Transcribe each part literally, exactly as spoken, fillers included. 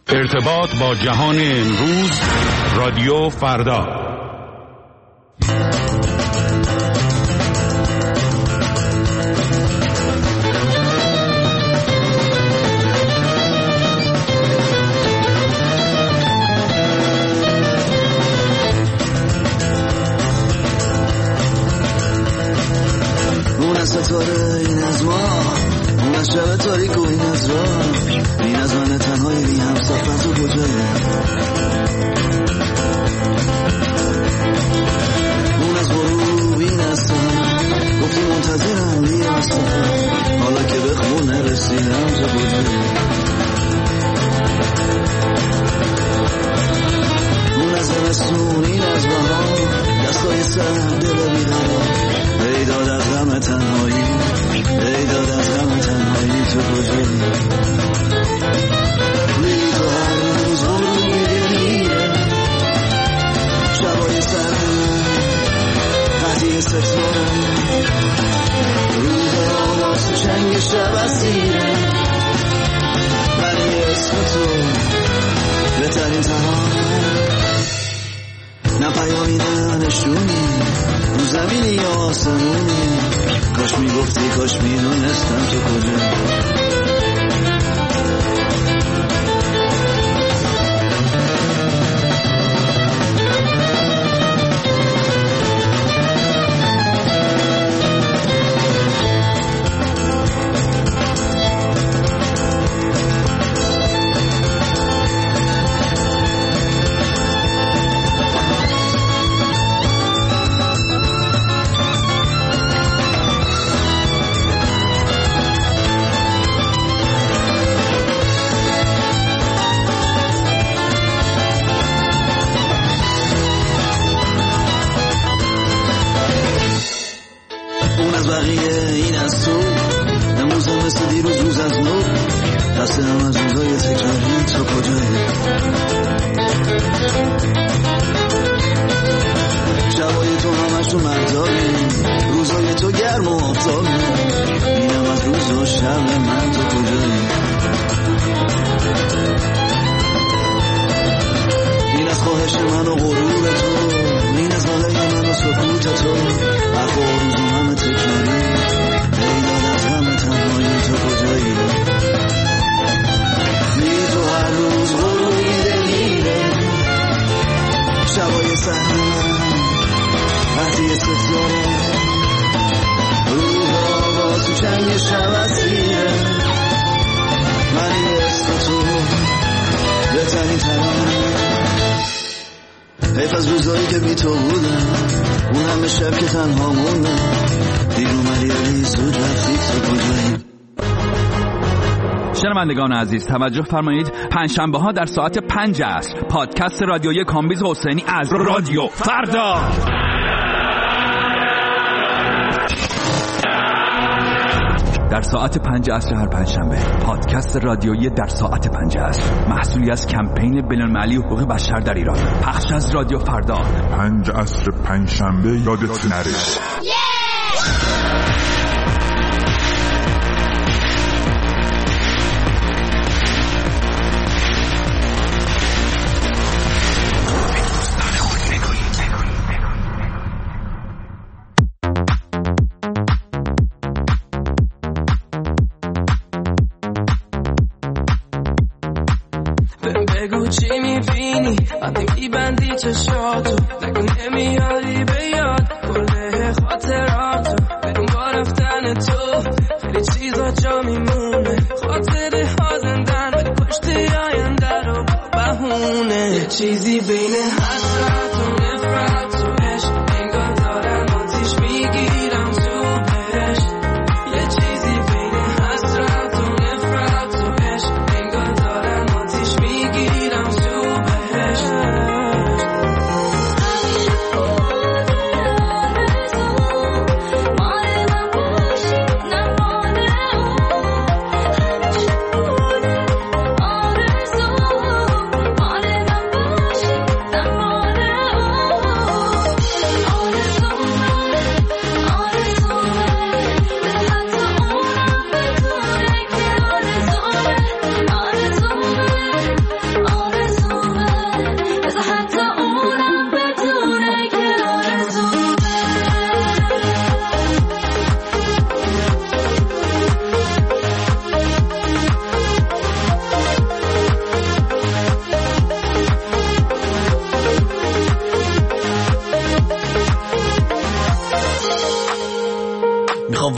ارتباط با جهان امروز، رادیو فردا. اون از ستاره این از ما، اون از شب تاریک و این از راه، این از من تنهایی بی هم سفر تو کجایی. اون از غروب این از سهر، گفتی منتظرم بیا از سفر، حالا که به خونه رسیدم تو کجایی. اون از زمستون این از بهار، دستای سر دل بیقرار، ای داد از غم تنهایی، ای داد از غم تنهایی تو کجایی. لیلی تو هر روز غروب می‌بینیه، شبای سر قضیه ستاره، روز آواز تو چنگ شب اسیره، ولی اسم تو بهترین ترانه. نه پیامی نه نشونی، رو زمینی یا آسمونی، کاش میگفتی کاش میدونستم تو کجایی. حیف از روزایی که بی تو بودم، اون همه شب که تنها موندم، دیر اومدی علی زود رفتی تو کجایی. شنوندگان عزیز توجه فرمایید، پنجشنبه ها در ساعت پنج عصر پادکست رادیویی کامبیز حسینی از رادیو فردا در ساعت پنج عصر هر پنجشنبه. پادکست رادیویی در ساعت پنج عصر محصولی از کمپین بین‌المللی حقوق بشر در ایران، پخش از رادیو فردا. پنج عصر پنجشنبه یادت نره. بگو چی میبینی وقتی میبندی چشاتو، نگو نمیاری به یاد کله خاطراتو، بدون با رفتن تو خیلی چیزا جا میمونه، خاطره ها زندن ولی پشت آینده رو با بهونه، یه چیزی بین حسرت و نفرت و عشق، انگار دارم آتیش میگیرم تو بهش، یه چیزی بین حسرت و نفرت و عشق، انگار دارم آتیش میگیرم تو بهش.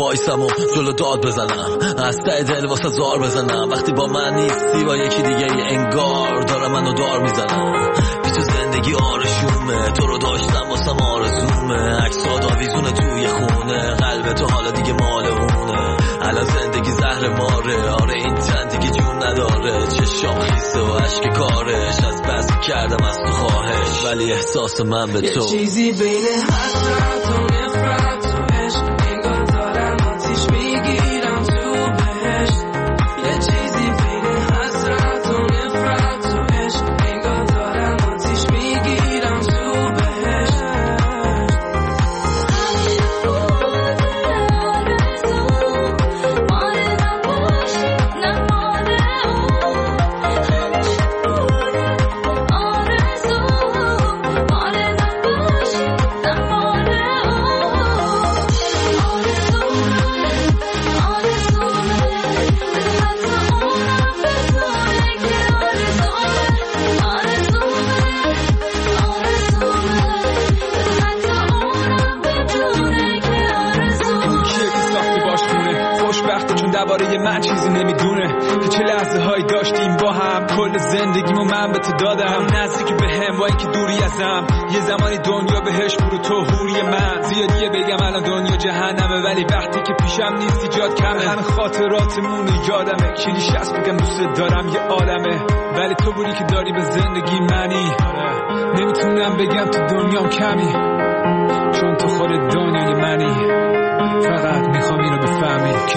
وایسم و جلو داد بزنم، از ته دل واسه زار بزنم. وقتی با من نیستی با یکی دیگه ای انگار دارم منو دار میزنم. بی تو زندگی آرشومه، تو رو داشتم واسم آرزومه. عکسات آویزونه توی خونه، قلب تو حالا دیگه مال اونه. الان زندگی زهر ماره، آره این تن دیگه جون نداره. چشام خیسه و عشق کارش، از بس کردم از تو خواهش، ولی احساس من به تو یه چیزی بین حسرت و نفرت و عشق، انگار دارم آتیش میگیرم تو بهشت. یه چیزی بین حسرت و نفرت و عشق، انگار دارم آتیش میگیرم تو بهشت. درباره من چیزی نمیدونه که چه لحظه هایی داشتیم با هم. کل زندگیمو من به تو دادم، نزدیک به هم با اینکه دوری ازم. یه زمانی دنیا بهش برو تو حوری من. زیادیه بگم الان دنیا جهنمه، ولی وقتی که پیشم نیستی جاد کمه. همه خاطراتمون یادمه، کلیش هست بگم دوست دارم یه عالمه، ولی تو بودی که داری به زندگی منی. نمیتونم بگم تو دنیام کمی، چون تو خود دنیای منی. فقط میخوام اینو بفهمی که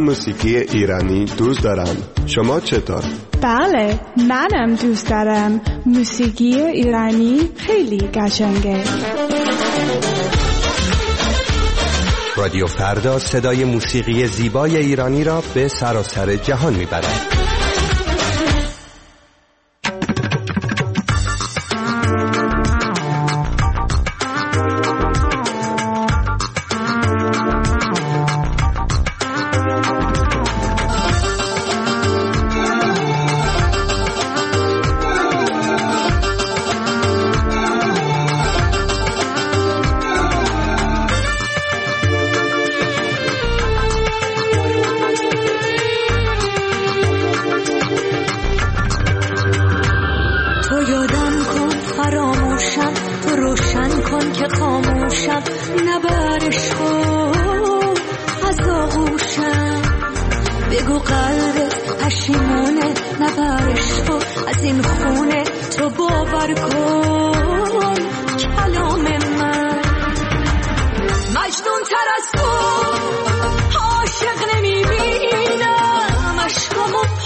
موسیقی ایرانی دوست دارم. شما چطور؟ بله، منم دوست دارم. موسیقی ایرانی خیلی قشنگه. رادیو فردا صدای موسیقی زیبای ایرانی را به سراسر جهان میبرد. تر از تو عاشق نمیبینم، عشقمو